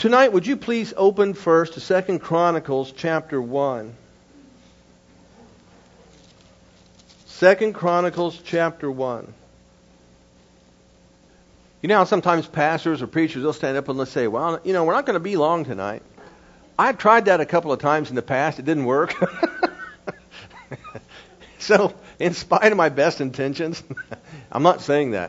Tonight, would you please open first to 2 Chronicles chapter 1. 2 Chronicles chapter 1. You know how sometimes pastors or preachers, they'll stand up and they'll say, well, we're not going to be long tonight. I've tried that a couple of times in the past. It didn't work. So, in spite of my best intentions, I'm not saying that.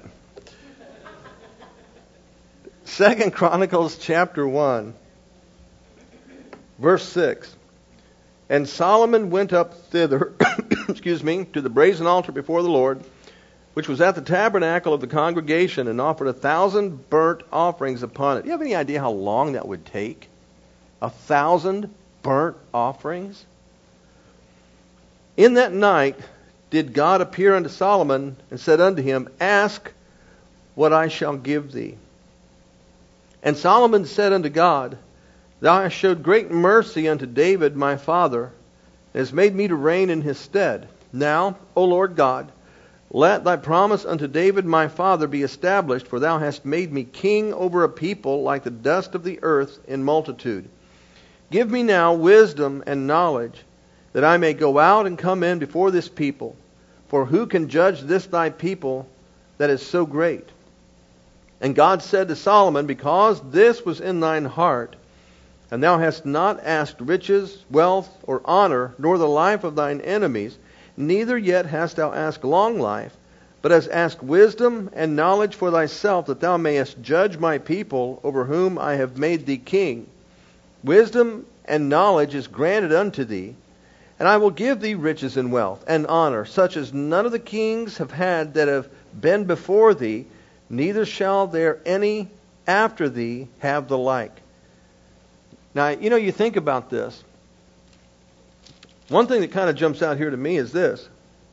2 Chronicles chapter 1, verse 6. And Solomon went up thither, to the brazen altar before the Lord, which was at the tabernacle of the congregation, and offered 1,000 burnt offerings upon it. Do you have any idea how long that would take? 1,000 burnt offerings? In that night did God appear unto Solomon, and said unto him, Ask what I shall give thee. And Solomon said unto God, Thou hast showed great mercy unto David my father, and hast made me to reign in his stead. Now, O Lord God, let thy promise unto David my father be established, for thou hast made me king over a people like the dust of the earth in multitude. Give me now wisdom and knowledge, that I may go out and come in before this people. For who can judge this thy people that is so great? And God said to Solomon, Because this was in thine heart, and thou hast not asked riches, wealth, or honor, nor the life of thine enemies, neither yet hast thou asked long life, but hast asked wisdom and knowledge for thyself, that thou mayest judge my people, over whom I have made thee king. Wisdom and knowledge is granted unto thee, and I will give thee riches and wealth and honor, such as none of the kings have had that have been before thee, neither shall there any after thee have the like. Now, you think about this. One thing that kind of jumps out here to me is this.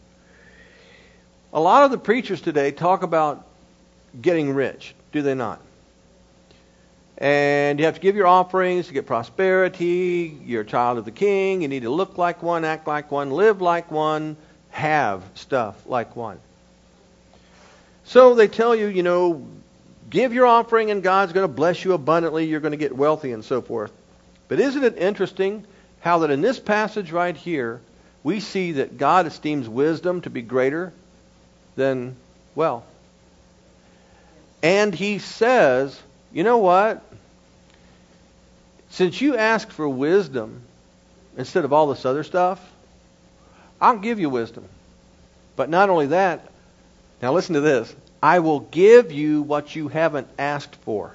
A lot of the preachers today talk about getting rich, do they not? And you have to give your offerings to get prosperity. You're a child of the king. You need to look like one, act like one, live like one, have stuff like one. So they tell you, give your offering and God's going to bless you abundantly. You're going to get wealthy and so forth. But isn't it interesting how that in this passage right here, we see that God esteems wisdom to be greater than wealth. And He says, you know what? Since you ask for wisdom instead of all this other stuff, I'll give you wisdom. But not only that, now listen to this. I will give you what you haven't asked for.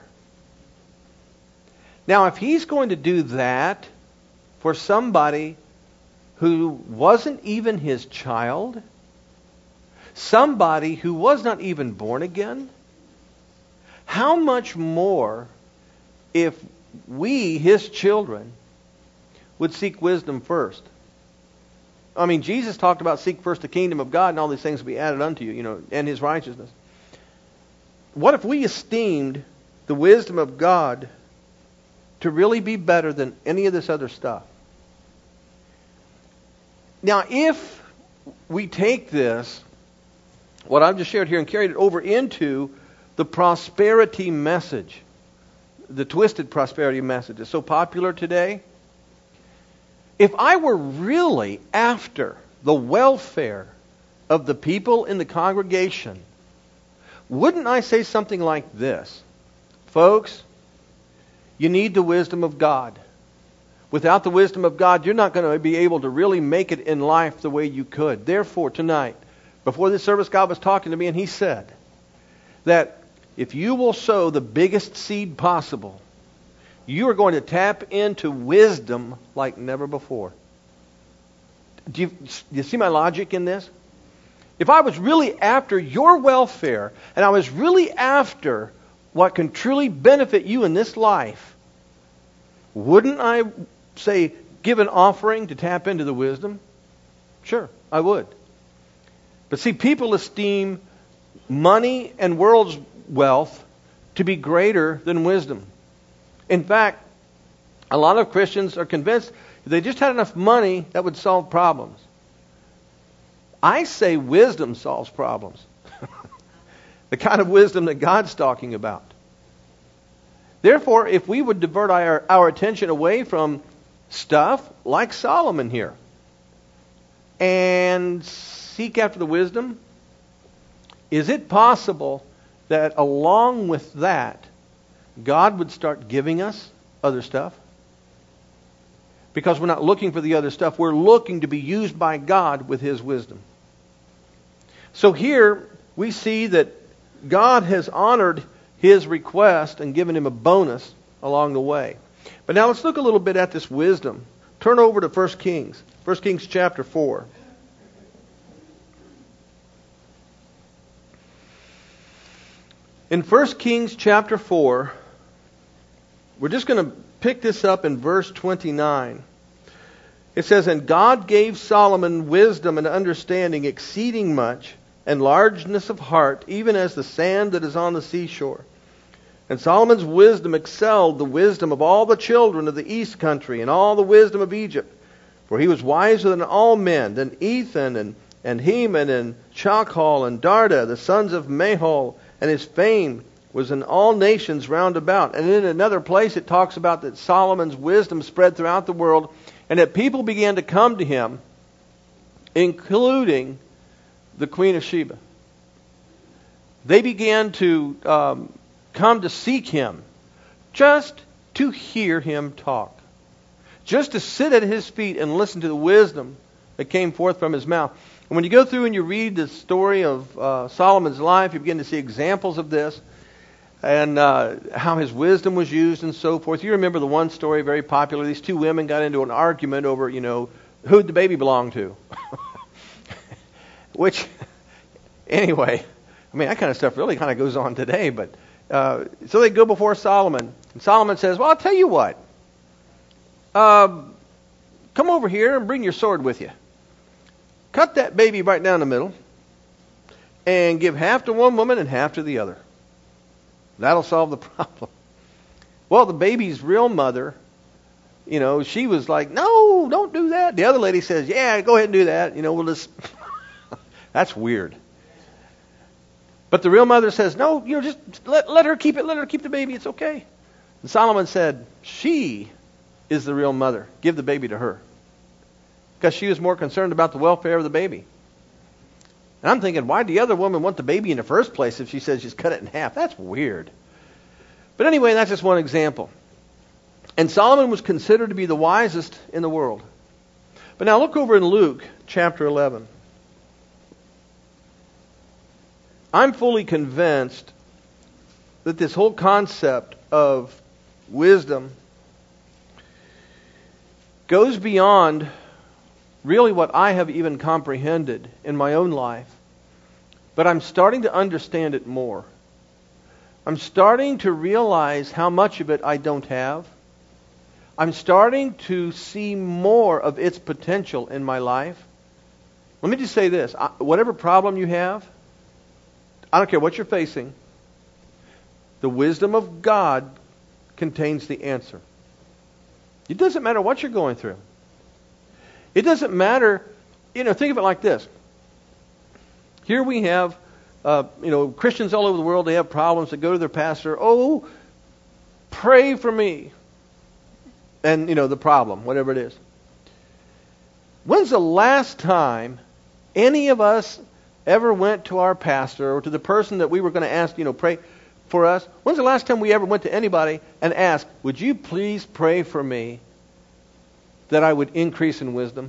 Now, if He's going to do that for somebody who wasn't even His child, somebody who was not even born again, how much more if we, His children, would seek wisdom first? I mean, Jesus talked about seek first the kingdom of God and all these things will be added unto you, and His righteousness. What if we esteemed the wisdom of God to really be better than any of this other stuff? Now, if we take this, what I've just shared here, and carried it over into the prosperity message, the twisted prosperity message is so popular today. If I were really after the welfare of the people in the congregation, wouldn't I say something like this? Folks, you need the wisdom of God. Without the wisdom of God, you're not going to be able to really make it in life the way you could. Therefore, tonight, before this service, God was talking to me, and He said that if you will sow the biggest seed possible, you are going to tap into wisdom like never before. Do you see my logic in this? If I was really after your welfare, and I was really after what can truly benefit you in this life, wouldn't I say give an offering to tap into the wisdom? Sure, I would. But see, people esteem money and world's wealth to be greater than wisdom. In fact, a lot of Christians are convinced if they just had enough money, that would solve problems. I say wisdom solves problems. The kind of wisdom that God's talking about. Therefore, if we would divert our attention away from stuff like Solomon here and seek after the wisdom, is it possible that along with that, God would start giving us other stuff? Because we're not looking for the other stuff. We're looking to be used by God with His wisdom. So here we see that God has honored his request and given him a bonus along the way. But now let's look a little bit at this wisdom. Turn over to 1 Kings. 1 Kings chapter 4. In 1 Kings chapter 4, we're just going to pick this up in verse 29. It says, "And God gave Solomon wisdom and understanding exceeding much, and largeness of heart, even as the sand that is on the seashore. And Solomon's wisdom excelled the wisdom of all the children of the east country, and all the wisdom of Egypt. For he was wiser than all men, than Ethan, and Heman, and Chachal, and Darda, the sons of Mahol, and his fame was in all nations round about." And in another place it talks about that Solomon's wisdom spread throughout the world, and that people began to come to him, including the Queen of Sheba. They began to come to seek him, just to hear him talk, just to sit at his feet and listen to the wisdom that came forth from his mouth. And when you go through and you read the story of Solomon's life, you begin to see examples of this, and how his wisdom was used and so forth. You remember the one story, very popular. These two women got into an argument over, who'd the baby belong to. Which, anyway, that kind of stuff really kind of goes on today. But so they go before Solomon. And Solomon says, "Well, I'll tell you what. Come over here and bring your sword with you. Cut that baby right down the middle and give half to one woman and half to the other. That'll solve the problem." Well, the baby's real mother, she was like, "No, don't do that." The other lady says, "Yeah, go ahead and do that. We'll just..." That's weird. But the real mother says, "No, just let her keep it. Let her keep the baby. It's okay." And Solomon said, "She is the real mother. Give the baby to her." Because she was more concerned about the welfare of the baby. And I'm thinking, why did the other woman want the baby in the first place if she says just cut it in half? That's weird. But anyway, that's just one example. And Solomon was considered to be the wisest in the world. But now look over in Luke chapter 11. I'm fully convinced that this whole concept of wisdom goes beyond really what I have even comprehended in my own life. But I'm starting to understand it more. I'm starting to realize how much of it I don't have. I'm starting to see more of its potential in my life. Let me just say this. Whatever problem you have, I don't care what you're facing, the wisdom of God contains the answer. It doesn't matter what you're going through. It doesn't matter, think of it like this. Here we have, Christians all over the world, they have problems. They go to their pastor, "Oh, pray for me." And, the problem, whatever it is. When's the last time any of us ever went to our pastor or to the person that we were going to ask, pray for us? When's the last time we ever went to anybody and asked, "Would you please pray for me that I would increase in wisdom"?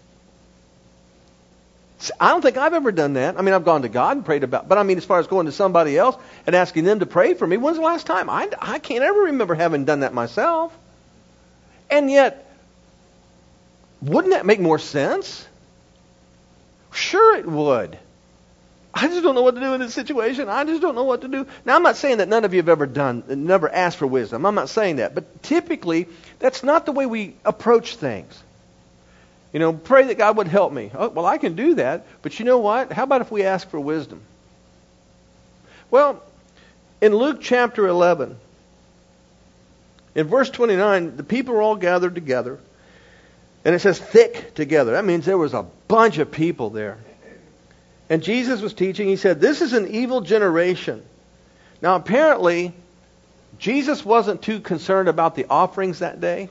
I don't think I've ever done that. I've gone to God and prayed about, but as far as going to somebody else and asking them to pray for me, when's the last time? I can't ever remember having done that myself. And yet, wouldn't that make more sense? Sure it would. I just don't know what to do in this situation. I just don't know what to do. Now, I'm not saying that none of you have never asked for wisdom. I'm not saying that. But typically, that's not the way we approach things. Pray that God would help me. Oh, well, I can do that. But you know what? How about if we ask for wisdom? Well, in Luke chapter 11, in verse 29, the people were all gathered together. And it says thick together. That means there was a bunch of people there. And Jesus was teaching. He said, "This is an evil generation." Now, apparently, Jesus wasn't too concerned about the offerings that day.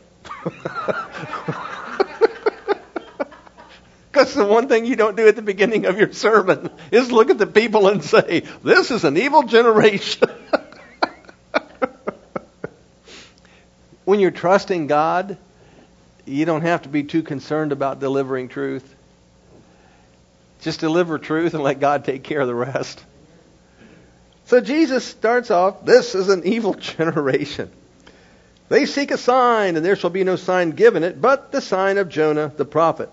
Because the one thing you don't do at the beginning of your sermon is look at the people and say, this is an evil generation. When you're trusting God, you don't have to be too concerned about delivering truth. Just deliver truth and let God take care of the rest. So Jesus starts off, this is an evil generation. They seek a sign, and there shall be no sign given it, but the sign of Jonah the prophet.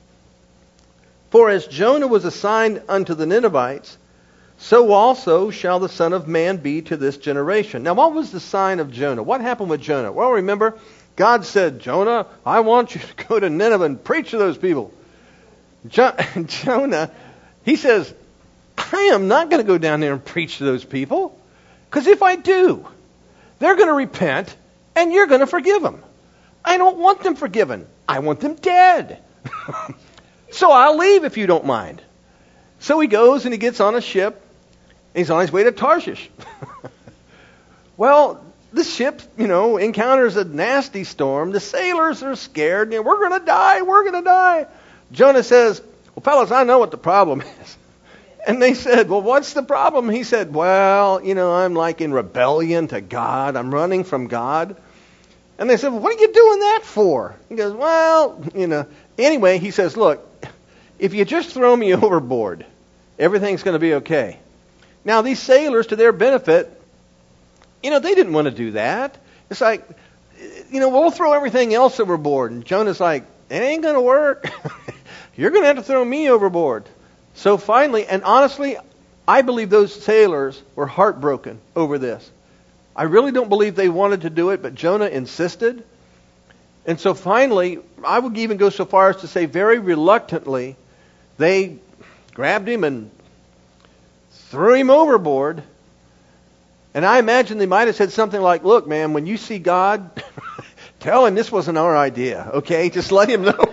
For as Jonah was a sign unto the Ninevites, so also shall the Son of Man be to this generation. Now, what was the sign of Jonah? What happened with Jonah? Well, remember, God said, Jonah, I want you to go to Nineveh and preach to those people. Jonah, he says, I am not going to go down there and preach to those people. Because if I do, they're going to repent and you're going to forgive them. I don't want them forgiven. I want them dead. So I'll leave if you don't mind. So he goes and he gets on a ship. And he's on his way to Tarshish. Well, the ship, encounters a nasty storm. The sailors are scared. We're going to die. We're going to die. Jonah says, well, fellas, I know what the problem is. And they said, well, what's the problem? He said, well, I'm like in rebellion to God. I'm running from God. And they said, well, what are you doing that for? He goes, well, Anyway, he says, look, if you just throw me overboard, everything's going to be okay. Now, these sailors, to their benefit, they didn't want to do that. It's like, we'll throw everything else overboard. And Jonah's like, it ain't going to work. You're going to have to throw me overboard. So finally, and honestly, I believe those sailors were heartbroken over this. I really don't believe they wanted to do it, but Jonah insisted. And so finally, I would even go so far as to say very reluctantly, they grabbed him and threw him overboard. And I imagine they might have said something like, look, man, when you see God, tell him this wasn't our idea, okay? Just let him know.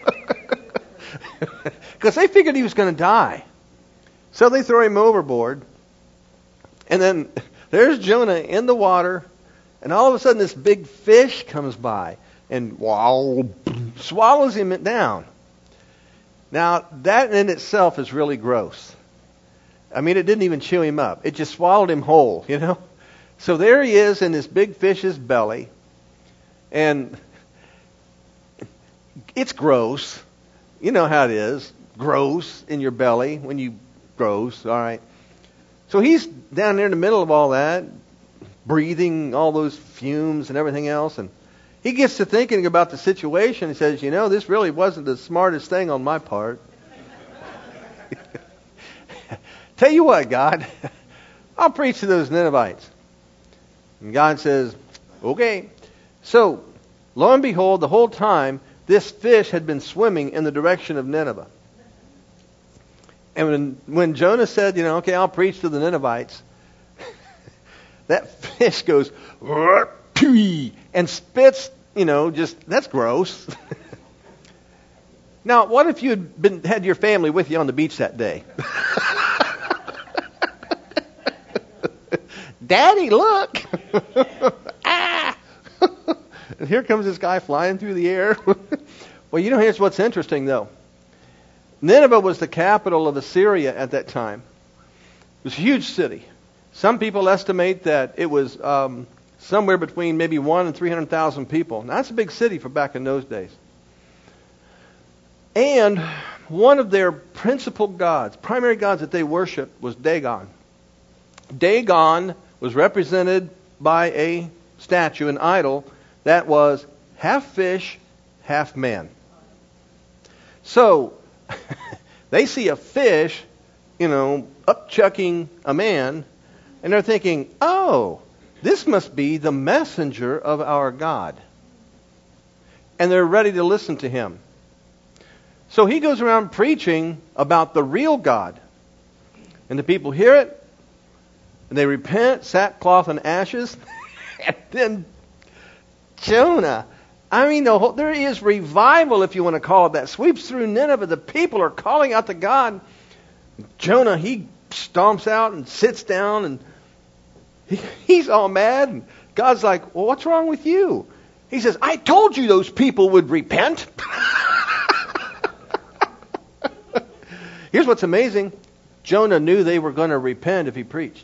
Because they figured he was going to die. So they throw him overboard. And then there's Jonah in the water. And all of a sudden this big fish comes by and swallows him down. Now, that in itself is really gross. I mean, it didn't even chew him up. It just swallowed him whole, So there he is in this big fish's belly. And it's gross. You know how it is. Gross in your belly when you gross, all right. So he's down there in the middle of all that, breathing all those fumes and everything else. And he gets to thinking about the situation. He says, this really wasn't the smartest thing on my part. Tell you what, God, I'll preach to those Ninevites. And God says, okay. So, lo and behold, the whole time, this fish had been swimming in the direction of Nineveh. And when Jonah said, okay, I'll preach to the Ninevites, that fish goes, and spits, that's gross. Now, what if you had your family with you on the beach that day? Daddy, look! Ah! And here comes this guy flying through the air. Well, here's what's interesting, though. Nineveh was the capital of Assyria at that time. It was a huge city. Some people estimate that it was somewhere between maybe 1 and 300,000 people. Now, that's a big city for back in those days. And one of their principal gods, primary gods that they worshiped, was Dagon. Dagon was represented by a statue, an idol, that was half fish, half man. So, they see a fish, upchucking a man, and they're thinking, oh, this must be the messenger of our God. And they're ready to listen to him. So he goes around preaching about the real God. And the people hear it, and they repent, sackcloth and ashes. And then Jonah, there is revival, if you want to call it that, sweeps through Nineveh. The people are calling out to God. Jonah, he stomps out and sits down, and he's all mad. And God's like, well, what's wrong with you? He says, I told you those people would repent. Here's what's amazing. Jonah knew they were going to repent if he preached.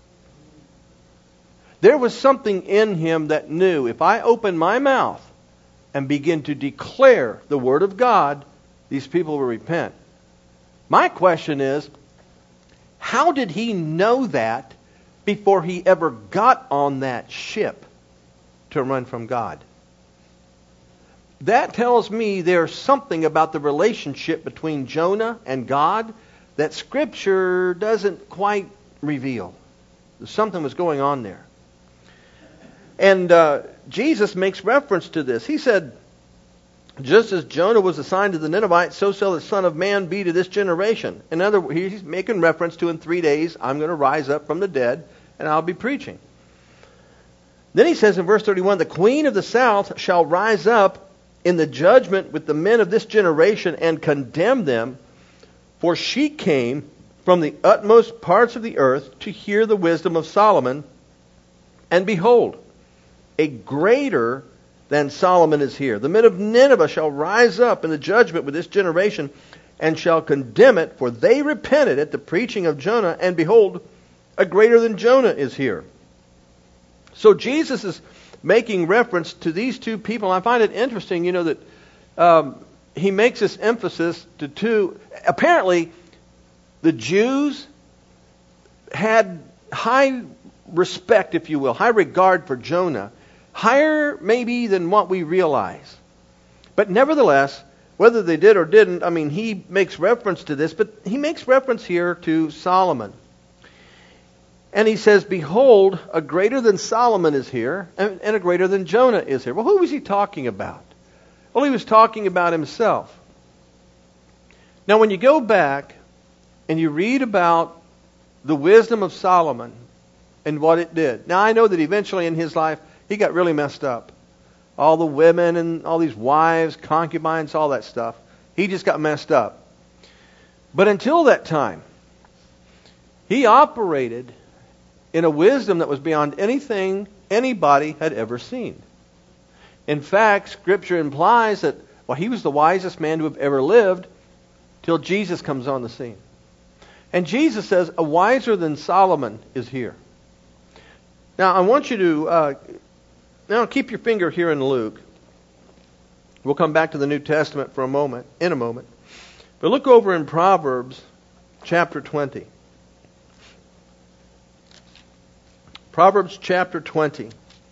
There was something in him that knew, if I open my mouth and begin to declare the Word of God, these people will repent. My question is, how did he know that before he ever got on that ship to run from God? That tells me there's something about the relationship between Jonah and God that Scripture doesn't quite reveal. Something was going on there. And Jesus makes reference to this. He said, just as Jonah was assigned to the Ninevites, so shall the Son of Man be to this generation. In other words, he's making reference to in 3 days, I'm going to rise up from the dead and I'll be preaching. Then he says in verse 31, the Queen of the South shall rise up in the judgment with the men of this generation and condemn them, for she came from the utmost parts of the earth to hear the wisdom of Solomon. And behold, a greater than Solomon is here. The men of Nineveh shall rise up in the judgment with this generation and shall condemn it, for they repented at the preaching of Jonah, and behold, a greater than Jonah is here. So Jesus is making reference to these two people. I find it interesting, that he makes this emphasis to two. Apparently, the Jews had high respect, if you will, high regard for Jonah, higher maybe than what we realize. But nevertheless, whether they did or didn't, he makes reference to this, but he makes reference here to Solomon. And he says, behold, a greater than Solomon is here, and a greater than Jonah is here. Well, who was he talking about? Well, he was talking about himself. Now, when you go back and you read about the wisdom of Solomon and what it did. Now, I know that eventually in his life, he got really messed up. All the women and all these wives, concubines, all that stuff. He just got messed up. But until that time, he operated in a wisdom that was beyond anything anybody had ever seen. In fact, Scripture implies that, he was the wisest man to have ever lived till Jesus comes on the scene. And Jesus says, a wiser than Solomon is here. Now, I want you to now keep your finger here in Luke. We'll come back to the New Testament in a moment. But look over in Proverbs chapter 20. Proverbs chapter 20.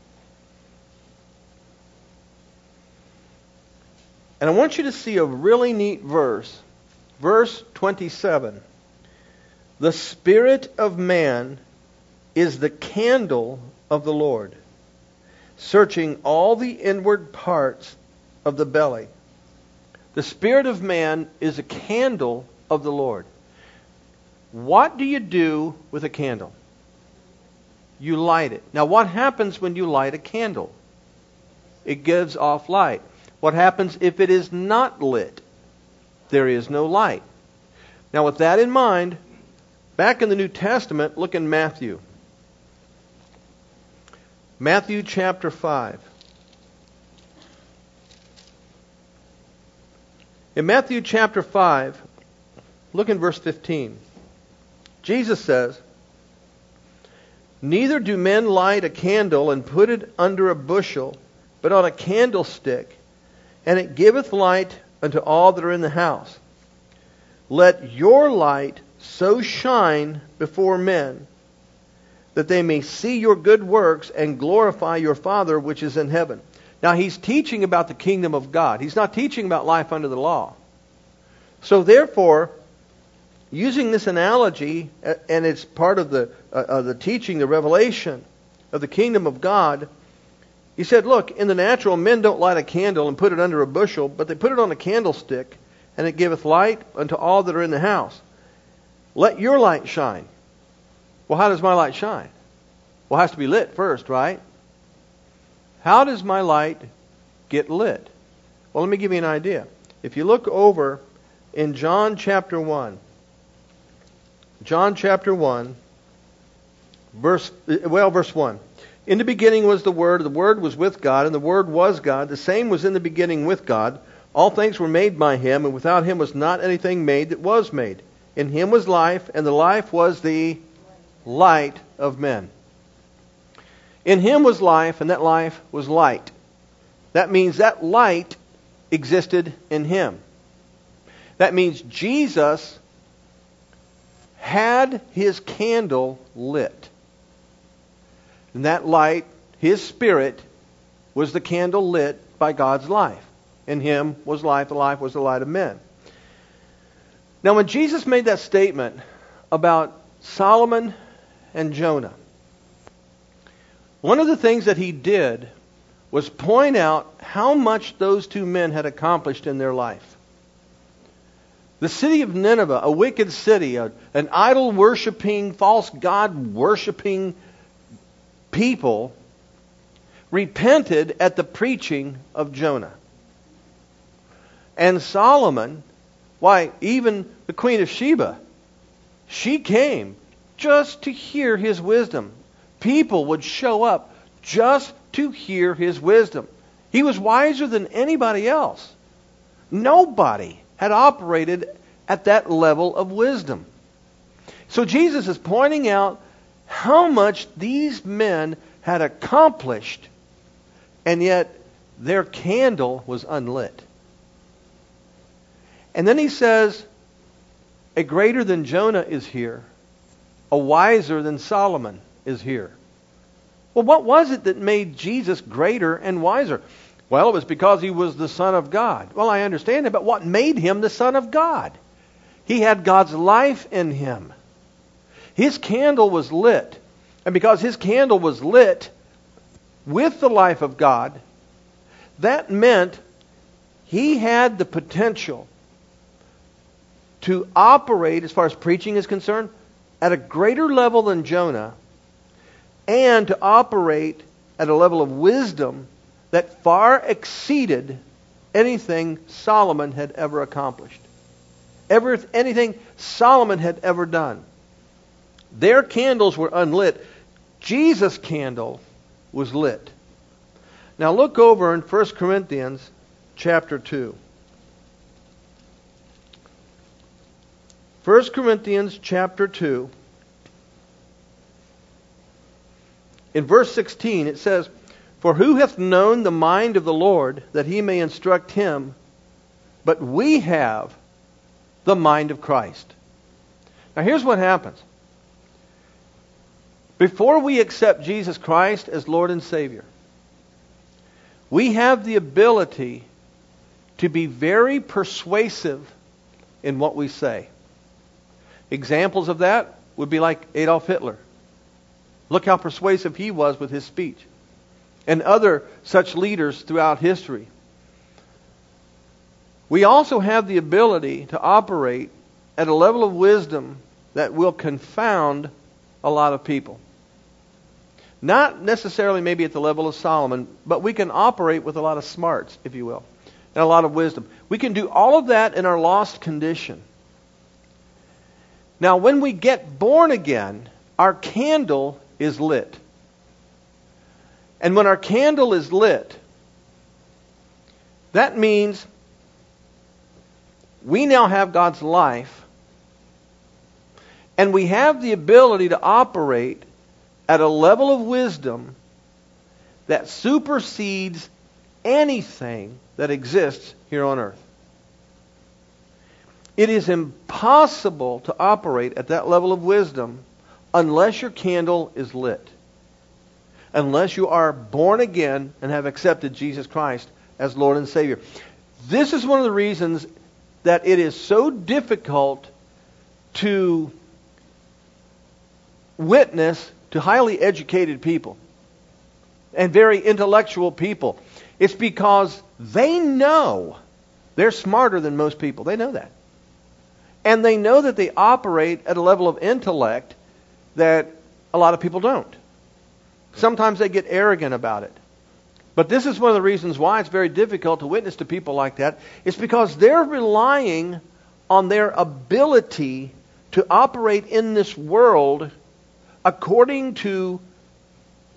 And I want you to see a really neat verse. Verse 27. The spirit of man is the candle of the Lord, searching all the inward parts of the belly. The spirit of man is a candle of the Lord. What do you do with a candle? You light it. Now, what happens when you light a candle? It gives off light. What happens if it is not lit? There is no light. Now, with that in mind, back in the New Testament, look in Matthew. Matthew chapter 5. In Matthew chapter 5, look in verse 15. Jesus says, neither do men light a candle and put it under a bushel, but on a candlestick, and it giveth light unto all that are in the house. Let your light so shine before men, that they may see your good works and glorify your Father which is in heaven. Now, he's teaching about the kingdom of God. He's not teaching about life under the law. So therefore, using this analogy, and it's part of the teaching, the revelation of the kingdom of God, he said, look, in the natural, men don't light a candle and put it under a bushel, but they put it on a candlestick, and it giveth light unto all that are in the house. Let your light shine. Well, how does my light shine? Well, it has to be lit first, right? How does my light get lit? Well, let me give you an idea. If you look over in John chapter 1, verse 1. In the beginning was the Word was with God, and the Word was God. The same was in the beginning with God. All things were made by Him, and without Him was not anything made that was made. In Him was life, and the life was the light of men. In Him was life, and that life was light. That means that light existed in Him. That means Jesus had His candle lit. And that light, His Spirit, was the candle lit by God's life. In Him was life, the life was the light of men. Now when Jesus made that statement about Solomon and Jonah, one of the things that He did was point out how much those two men had accomplished in their life. The city of Nineveh, a wicked city, an idol-worshipping, false god-worshipping people, repented at the preaching of Jonah. And Solomon, why, even the Queen of Sheba, she came just to hear his wisdom. People would show up just to hear his wisdom. He was wiser than anybody else. Nobody had operated at that level of wisdom. So Jesus is pointing out how much these men had accomplished, and yet their candle was unlit. And then He says, a greater than Jonah is here. A wiser than Solomon is here. Well, what was it that made Jesus greater and wiser? Well, it was because He was the Son of God. Well, I understand that, but what made Him the Son of God? He had God's life in Him. His candle was lit. And because His candle was lit with the life of God, that meant He had the potential to operate, as far as preaching is concerned, at a greater level than Jonah, and to operate at a level of wisdom that far exceeded anything Solomon had ever accomplished. Anything Solomon had ever done. Their candles were unlit. Jesus' candle was lit. Now look over in 1 Corinthians chapter 2. 1 Corinthians chapter 2. In verse 16 it says, "For who hath known the mind of the Lord, that He may instruct him? But we have the mind of Christ." Now here's what happens. Before we accept Jesus Christ as Lord and Savior, we have the ability to be very persuasive in what we say. Examples of that would be like Adolf Hitler. Look how persuasive he was with his speech. And other such leaders throughout history. We also have the ability to operate at a level of wisdom that will confound a lot of people. Not necessarily maybe at the level of Solomon, but we can operate with a lot of smarts, if you will, and a lot of wisdom. We can do all of that in our lost condition. Now, when we get born again, our candle is lit. And when our candle is lit, that means we now have God's life, and we have the ability to operate at a level of wisdom that supersedes anything that exists here on earth. It is impossible to operate at that level of wisdom unless your candle is lit. Unless you are born again and have accepted Jesus Christ as Lord and Savior. This is one of the reasons that it is so difficult to witness to highly educated people and very intellectual people. It's because they know they're smarter than most people. They know that. And they know that they operate at a level of intellect that a lot of people don't. Sometimes they get arrogant about it. But this is one of the reasons why it's very difficult to witness to people like that. It's because they're relying on their ability to operate in this world according to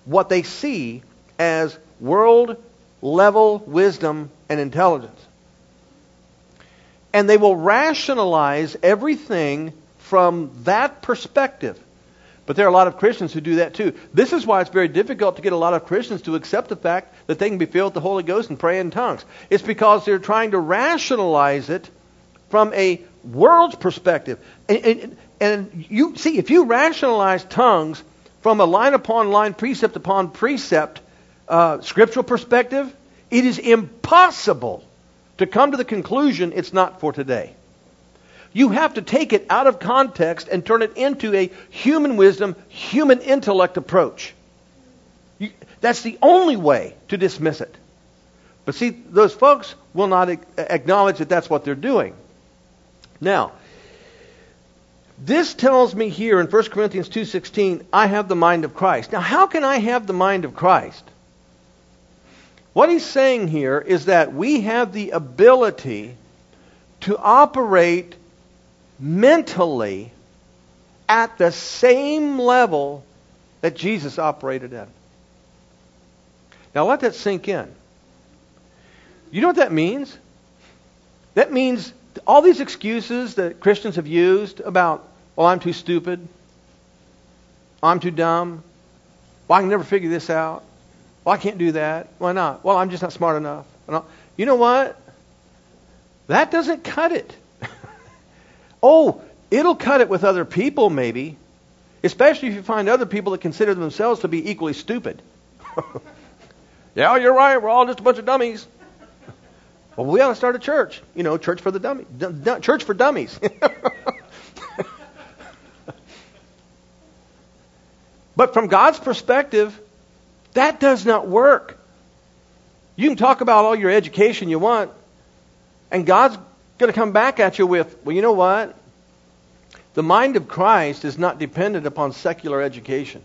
what they see as world-level wisdom and intelligence. And they will rationalize everything from that perspective. But there are a lot of Christians who do that too. This is why it's very difficult to get a lot of Christians to accept the fact that they can be filled with the Holy Ghost and pray in tongues. It's because they're trying to rationalize it from a world's perspective. And you see, if you rationalize tongues from a line upon line, precept upon precept, scriptural perspective, it is impossible to come to the conclusion it's not for today. You have to take it out of context and turn it into a human wisdom, human intellect approach. That's the only way to dismiss it. But see, those folks will not acknowledge that that's what they're doing. Now, this tells me here in 1 Corinthians 2:16, I have the mind of Christ. Now, how can I have the mind of Christ? What he's saying here is that we have the ability to operate mentally at the same level that Jesus operated at. Now let that sink in. You know what that means? That means all these excuses that Christians have used about, well, I'm too stupid, I'm too dumb, well, I can never figure this out, well, I can't do that, why not? Well, I'm just not smart enough. You know what? That doesn't cut it. Oh, it'll cut it with other people maybe, especially if you find other people that consider themselves to be equally stupid. Yeah, you're right, we're all just a bunch of dummies. Well, we ought to start a church. Church for the dummies. Church for dummies. But from God's perspective, that does not work. You can talk about all your education you want, and God's going to come back at you with, well, you know what? The mind of Christ is not dependent upon secular education.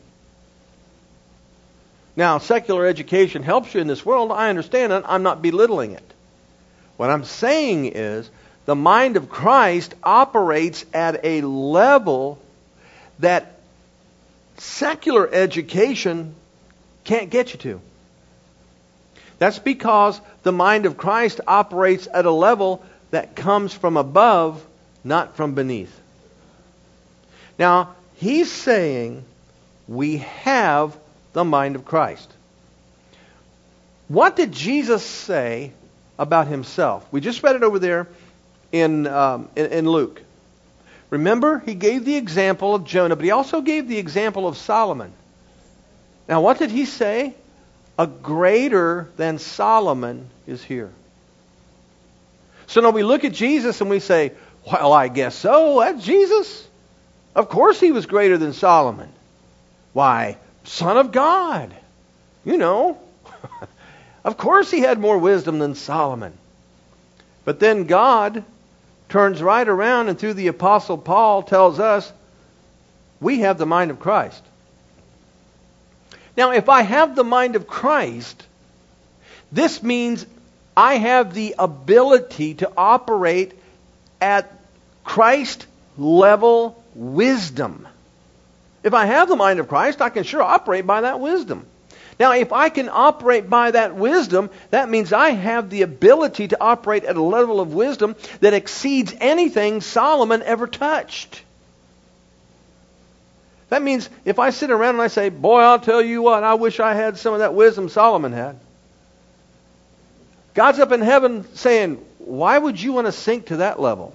Now, secular education helps you in this world. I understand it. I'm not belittling it. What I'm saying is the mind of Christ operates at a level that secular education can't get you to. That's because the mind of Christ operates at a level that comes from above, not from beneath. Now, he's saying we have the mind of Christ. What did Jesus say about himself? We just read it over there in Luke. Remember, he gave the example of Jonah, but he also gave the example of Solomon. Now, what did he say? A greater than Solomon is here. So now we look at Jesus and we say, well, I guess so. That's Jesus. Of course he was greater than Solomon. Why? Son of God. Of course he had more wisdom than Solomon. But then God turns right around and through the Apostle Paul tells us we have the mind of Christ. Now, if I have the mind of Christ, this means I have the ability to operate at Christ-level wisdom. If I have the mind of Christ, I can sure operate by that wisdom. Now, if I can operate by that wisdom, that means I have the ability to operate at a level of wisdom that exceeds anything Solomon ever touched. That means if I sit around and I say, boy, I'll tell you what, I wish I had some of that wisdom Solomon had. God's up in heaven saying, why would you want to sink to that level?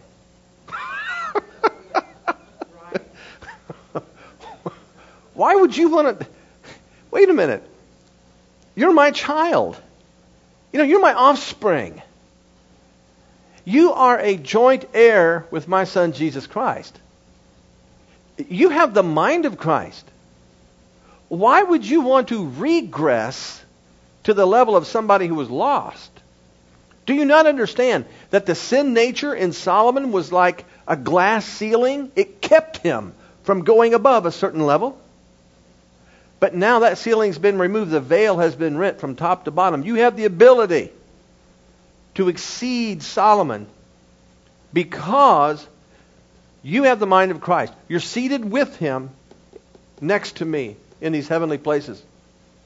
Why would you want to... Wait a minute. You're my child. You're my offspring. You are a joint heir with my son Jesus Christ. You have the mind of Christ. Why would you want to regress to the level of somebody who was lost? Do you not understand that the sin nature in Solomon was like a glass ceiling? It kept him from going above a certain level. But now that ceiling's been removed, the veil has been rent from top to bottom. You have the ability to exceed Solomon because you have the mind of Christ. You're seated with him next to me in these heavenly places.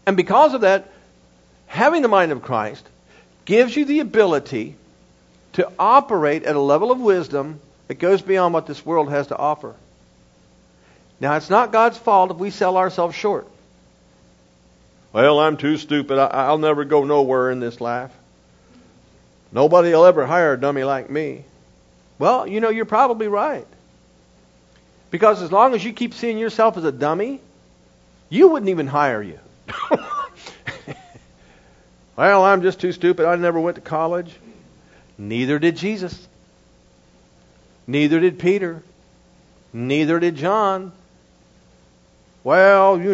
And because of that, having the mind of Christ gives you the ability to operate at a level of wisdom that goes beyond what this world has to offer. Now, it's not God's fault if we sell ourselves short. Well, I'm too stupid. I'll never go nowhere in this life. Nobody will ever hire a dummy like me. Well, you're probably right. Because as long as you keep seeing yourself as a dummy, you wouldn't even hire you. Well, I'm just too stupid. I never went to college. Neither did Jesus. Neither did Peter. Neither did John. Well,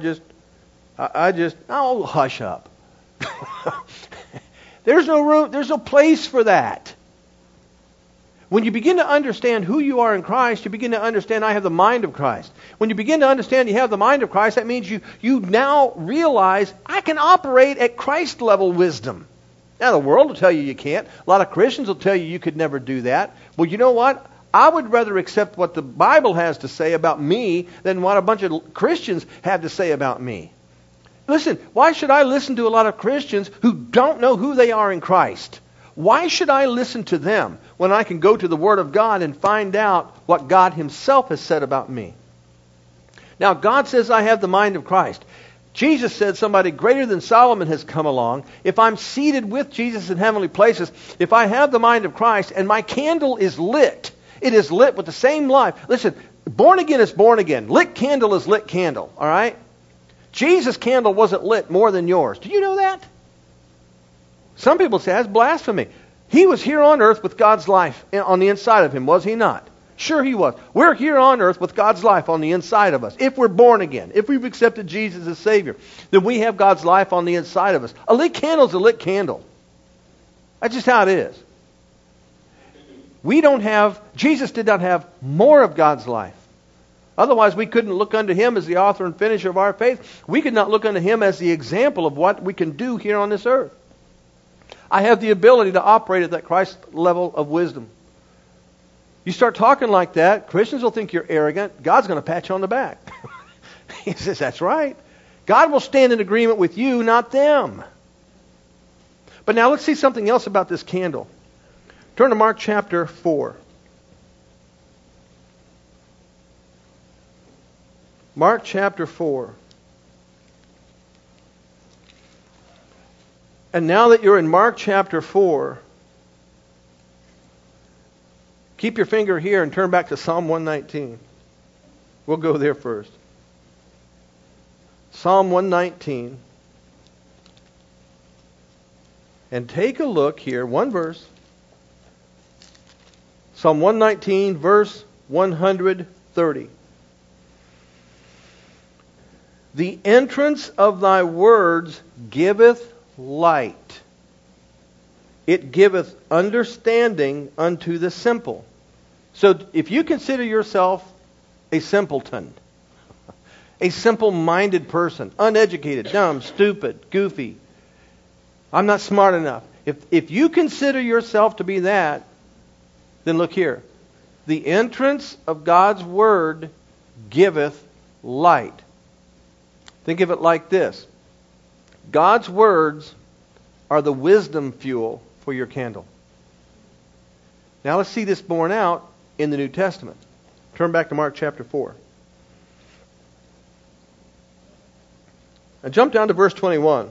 oh, hush up. There's no room, there's no place for that. When you begin to understand who you are in Christ, you begin to understand I have the mind of Christ. When you begin to understand you have the mind of Christ, that means you now realize I can operate at Christ level wisdom. Now the world will tell you can't. A lot of Christians will tell you could never do that. Well, you know what? I would rather accept what the Bible has to say about me than what a bunch of Christians have to say about me. Listen, why should I listen to a lot of Christians who don't know who they are in Christ? Why should I listen to them when I can go to the Word of God and find out what God Himself has said about me? Now, God says I have the mind of Christ. Jesus said somebody greater than Solomon has come along. If I'm seated with Jesus in heavenly places, if I have the mind of Christ and my candle is lit, it is lit with the same life. Listen, born again is born again. Lit candle is lit candle, all right? Jesus' candle wasn't lit more than yours. Do you know that? Some people say that's blasphemy. He was here on earth with God's life on the inside of Him, was He not? Sure He was. We're here on earth with God's life on the inside of us. If we're born again, if we've accepted Jesus as Savior, then we have God's life on the inside of us. A lit candle is a lit candle. That's just how it is. Jesus did not have more of God's life. Otherwise, we couldn't look unto Him as the author and finisher of our faith. We could not look unto Him as the example of what we can do here on this earth. I have the ability to operate at that Christ level of wisdom. You start talking like that, Christians will think you're arrogant. God's going to pat you on the back. He says, that's right. God will stand in agreement with you, not them. But now let's see something else about this candle. Turn to Mark chapter 4. Mark chapter 4. And now that you're in Mark chapter 4, keep your finger here and turn back to Psalm 119. We'll go there first. Psalm 119. And take a look here, one verse. Psalm 119, verse 130. The entrance of thy words giveth light. It giveth understanding unto the simple. So if you consider yourself a simpleton, a simple-minded person, uneducated, dumb, stupid, goofy, I'm not smart enough. If you consider yourself to be that, then look here. The entrance of God's Word giveth light. Think of it like this. God's words are the wisdom fuel for your candle. Now let's see this borne out in the New Testament. Turn back to Mark chapter 4. And jump down to verse 21.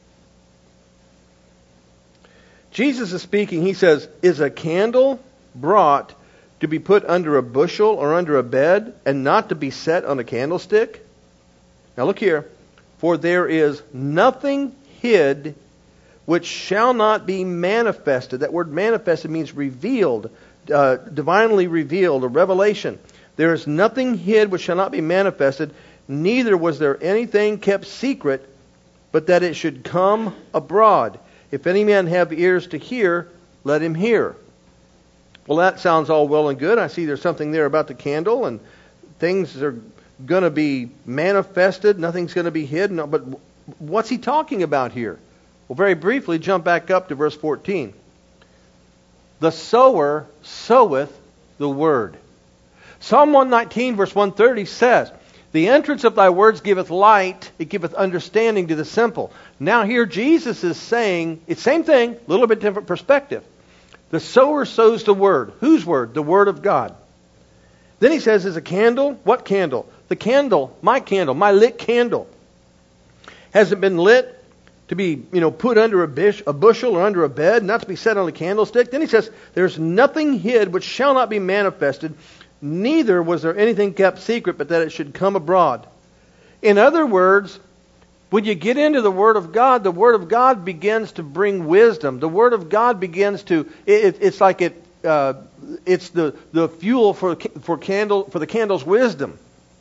Jesus is speaking. He says, is a candle brought to be put under a bushel or under a bed and not to be set on a candlestick? Now look here. For there is nothing hid which shall not be manifested. That word manifested means revealed, divinely revealed, a revelation. There is nothing hid which shall not be manifested, neither was there anything kept secret, but that it should come abroad. If any man have ears to hear, let him hear. Well, that sounds all well and good. I see there's something there about the candle, and things are going to be manifested. Nothing's going to be hidden. But what's he talking about here? Well, very briefly, jump back up to verse 14. The sower soweth the word. Psalm 119, verse 130 says, The entrance of thy words giveth light, it giveth understanding to the simple. Now here Jesus is saying, it's same thing, a little bit different perspective. The sower sows the word. Whose word? The word of God. Then he says, is a candle, what candle? The candle, my lit candle. Hasn't been lit to be, put under a bushel or under a bed, not to be set on a candlestick. Then he says, there's nothing hid which shall not be manifested, neither was there anything kept secret, but that it should come abroad. In other words, when you get into the Word of God begins to bring wisdom. The Word of God begins to, it's like it's the fuel for the candle's wisdom.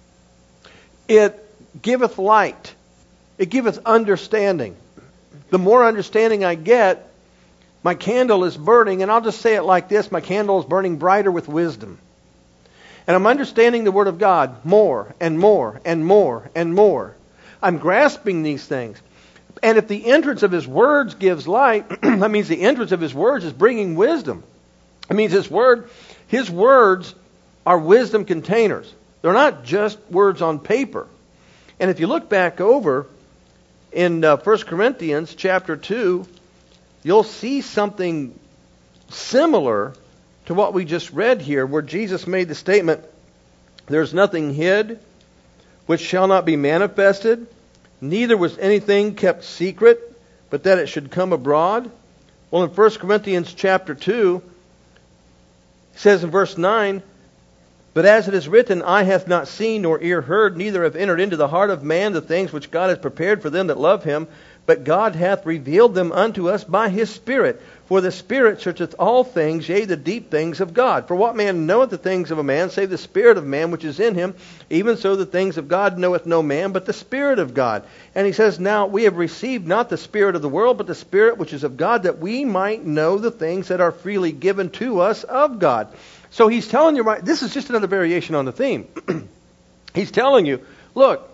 It giveth light. It giveth understanding. The more understanding I get, my candle is burning, and I'll just say it like this, my candle is burning brighter with wisdom. And I'm understanding the Word of God more and more and more and more. I'm grasping these things. And if the entrance of His words gives light, that means the entrance of His words is bringing wisdom. It means His words are wisdom containers. They're not just words on paper. And if you look back over in 1 Corinthians chapter 2, you'll see something similar to what we just read here, where Jesus made the statement, there's nothing hid which shall not be manifested, neither was anything kept secret, but that it should come abroad. Well, in 1 Corinthians chapter 2, it says in verse 9, but as it is written, eye hath not seen nor ear heard, neither have entered into the heart of man the things which God has prepared for them that love Him, but God hath revealed them unto us by His Spirit. For the Spirit searcheth all things, yea, the deep things of God. For what man knoweth the things of a man, save the Spirit of man which is in him? Even so the things of God knoweth no man, but the Spirit of God. And he says, now we have received not the spirit of the world, but the Spirit which is of God, that we might know the things that are freely given to us of God. So he's telling you, right, this is just another variation on the theme. He's telling you, look,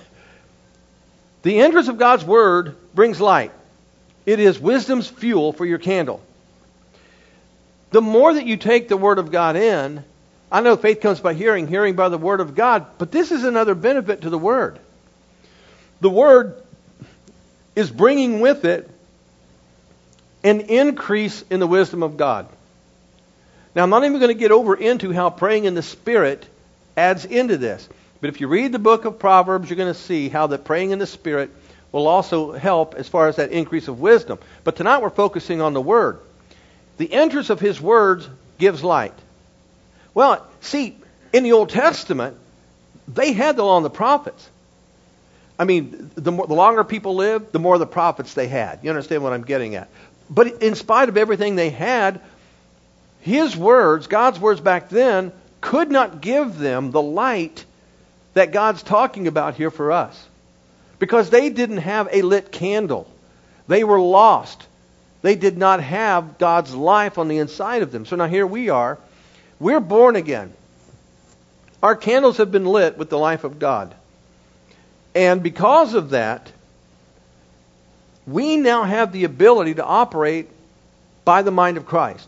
the entrance of God's Word brings light. It is wisdom's fuel for your candle. The more that you take the Word of God in, I know faith comes by hearing, hearing by the Word of God, but this is another benefit to the Word. The Word is bringing with it an increase in the wisdom of God. Now, I'm not even going to get over into how praying in the Spirit adds into this. But if you read the book of Proverbs, you're going to see how that praying in the Spirit will also help as far as that increase of wisdom. But tonight we're focusing on the Word. The entrance of His words gives light. Well, see, in the Old Testament, they had the law and the prophets. I mean, the longer people lived, the more the prophets they had. You understand what I'm getting at? But in spite of everything they had, His words, God's words back then, could not give them the light that God's talking about here for us. Because they didn't have a lit candle. They were lost. They did not have God's life on the inside of them. So now here we are. We're born again. Our candles have been lit with the life of God. And because of that, we now have the ability to operate by the mind of Christ.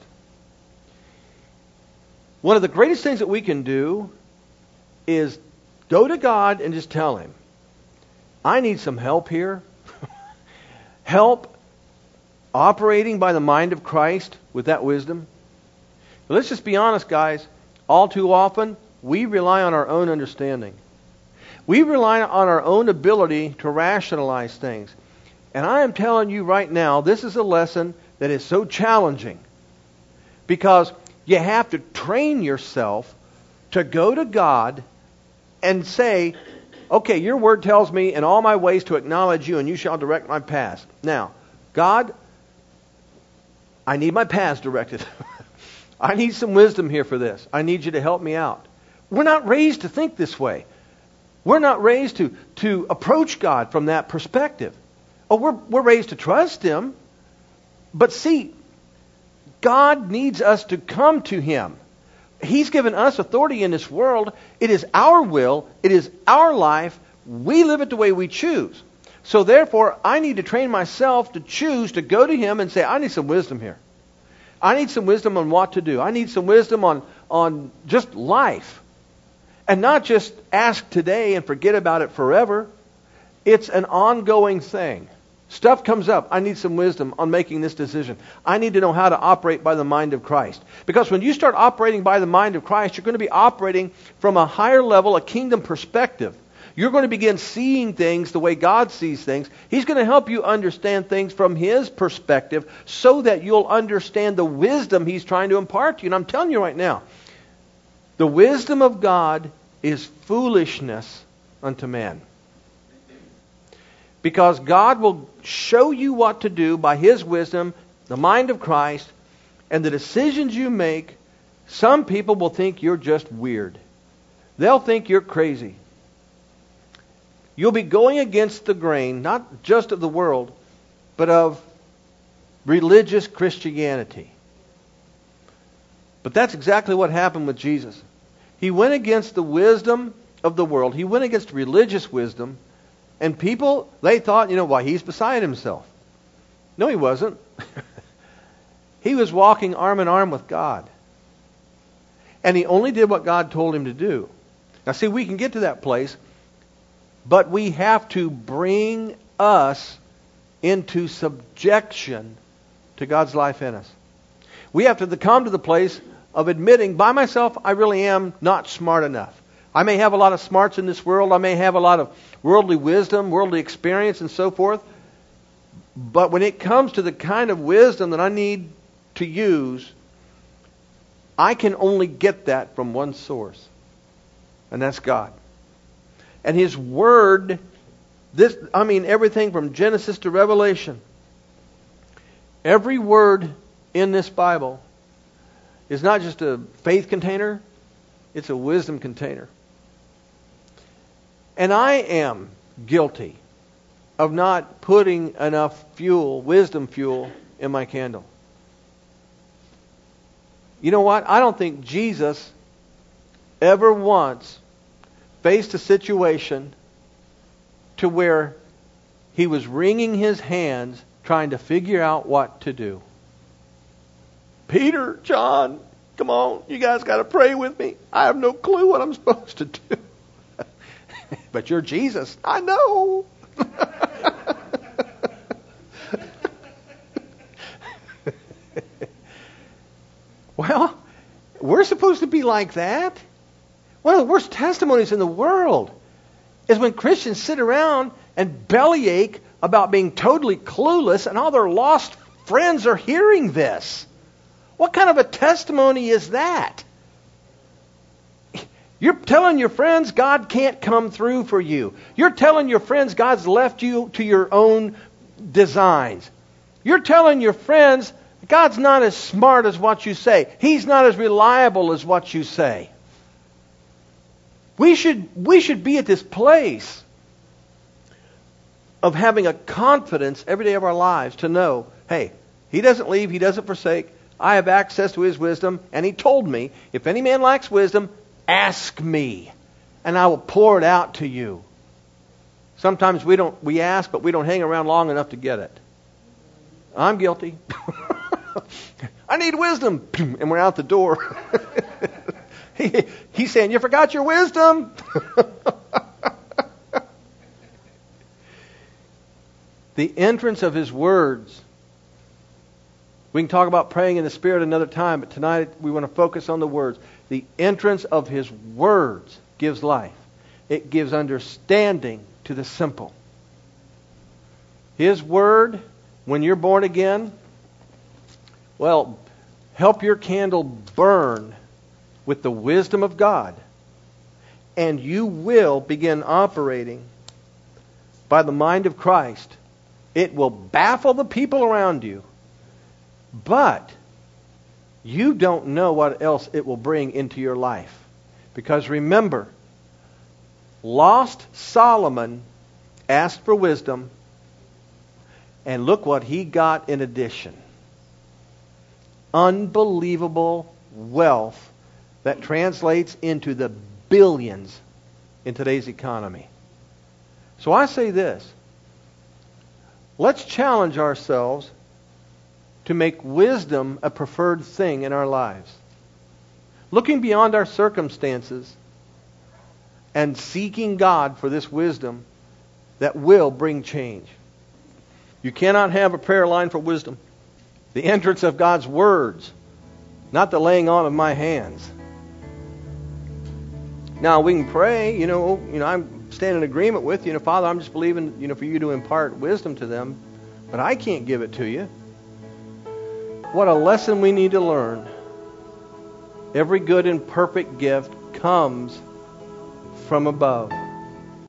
One of the greatest things that we can do is go to God and just tell Him, I need some help here. Help operating by the mind of Christ with that wisdom. But let's just be honest, guys. All too often, we rely on our own understanding. We rely on our own ability to rationalize things. And I am telling you right now, this is a lesson that is so challenging. Because you have to train yourself to go to God and say, okay, your word tells me in all my ways to acknowledge you, and you shall direct my paths. Now, God, I need my paths directed. I need some wisdom here for this. I need you to help me out. We're not raised to think this way. We're not raised to approach God from that perspective. Oh, we're raised to trust Him. But see, God needs us to come to Him. He's given us authority in this world. It is our will. It is our life. We live it the way we choose. So therefore, I need to train myself to choose to go to Him and say, I need some wisdom here. I need some wisdom on what to do. I need some wisdom on just life. And not just ask today and forget about it forever. It's an ongoing thing. Stuff comes up. I need some wisdom on making this decision. I need to know how to operate by the mind of Christ. Because when you start operating by the mind of Christ, you're going to be operating from a higher level, a kingdom perspective. You're going to begin seeing things the way God sees things. He's going to help you understand things from His perspective so that you'll understand the wisdom He's trying to impart to you. And I'm telling you right now, the wisdom of God is foolishness unto man. Because God will show you what to do by His wisdom, the mind of Christ, and the decisions you make. Some people will think you're just weird. They'll think you're crazy. You'll be going against the grain, not just of the world, but of religious Christianity. But that's exactly what happened with Jesus. He went against the wisdom of the world. He went against religious wisdom. And people, they thought, why, he's beside himself. No, he wasn't. He was walking arm in arm with God. And he only did what God told him to do. Now see, we can get to that place, but we have to bring us into subjection to God's life in us. We have to come to the place of admitting, by myself, I really am not smart enough. I may have a lot of smarts in this world. I may have a lot of worldly wisdom, worldly experience, and so forth. But when it comes to the kind of wisdom that I need to use, I can only get that from one source. And that's God. And His Word, everything from Genesis to Revelation, every word in this Bible is not just a faith container, it's a wisdom container. And I am guilty of not putting enough fuel, wisdom fuel, in my candle. You know what? I don't think Jesus ever once faced a situation to where He was wringing His hands trying to figure out what to do. Peter, John, come on, you guys got to pray with me. I have no clue what I'm supposed to do. But you're Jesus. I know. Well, we're supposed to be like that. One of the worst testimonies in the world is when Christians sit around and bellyache about being totally clueless and all their lost friends are hearing this. What kind of a testimony is that? You're telling your friends God can't come through for you. You're telling your friends God's left you to your own designs. You're telling your friends God's not as smart as what you say. He's not as reliable as what you say. We should be at this place of having a confidence every day of our lives to know, hey, He doesn't leave, He doesn't forsake. I have access to His wisdom, and He told me, if any man lacks wisdom, ask me, and I will pour it out to you. Sometimes we ask, but we don't hang around long enough to get it. I'm guilty. I need wisdom, and we're out the door. He's saying, you forgot your wisdom. The entrance of His words. We can talk about praying in the Spirit another time, but tonight we want to focus on the words. The entrance of His words gives life. It gives understanding to the simple. His Word, when you're born again, well, help your candle burn with the wisdom of God, and you will begin operating by the mind of Christ. It will baffle the people around you, but you don't know what else it will bring into your life. Because remember, lost Solomon asked for wisdom, and look what he got in addition. Unbelievable wealth that translates into the billions in today's economy. So I say this. Let's challenge ourselves to make wisdom a preferred thing in our lives. Looking beyond our circumstances and seeking God for this wisdom that will bring change. You cannot have a prayer line for wisdom. The entrance of God's words, not the laying on of my hands. Now we can pray, I'm standing in agreement with you. Father, I'm just believing, for you to impart wisdom to them, but I can't give it to you. What a lesson we need to learn. Every good and perfect gift comes from above.